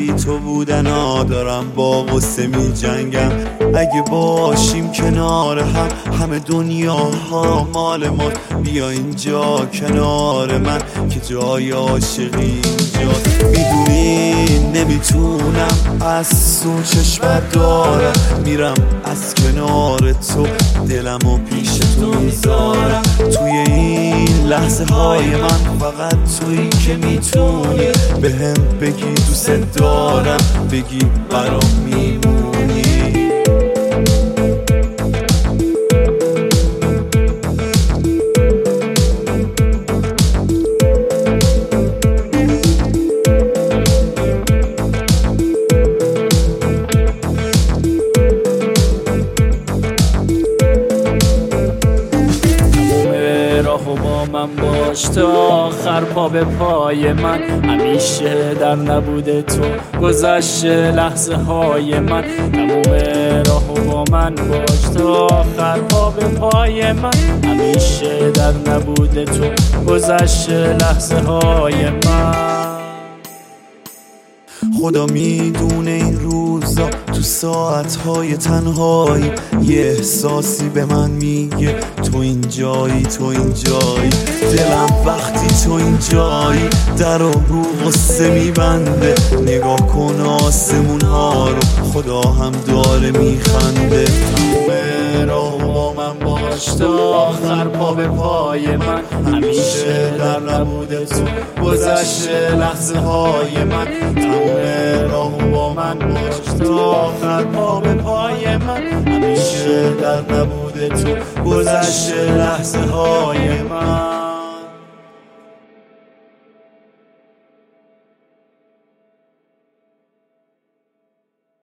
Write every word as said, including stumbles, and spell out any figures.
بی تو بودنا دارم با غصه می جنگم. اگه باشیم کنار هم همه دنیاها مال ما، بیا اینجا کنار من که جای عاشقی اینجاست. میدونی نمیتونم از تو چشمت دارم، میرم از کنار تو دلم و پیش تو میذارم. توی این لحظه های من فقط تویی که میتونی به هم بگی دوست دارم، بگی برام میمونی. من باش تا آخر پا به پای من، همیشه در نبود تو گذشته لحظه های من. تموم راهو با من باش تا آخر پا به پای من، همیشه در نبود تو گذشته لحظه های من. خدا میدونه این روزا تو ساعتهای تنهایی یه احساسی به من میگه تو اینجایی، تو اینجایی. دلم وقتی تو اینجایی در و رو غصه میبنده. نگاه کن آسمون ها رو خدا هم داره میخنده. همه راه با من باش تا آخر پا به پای من، همیشه در نبود تو گذشته لحظه های من. همه راه با من باش تا آخر پا به پای من، همیشه در نبود تو گذشته لحظه های من.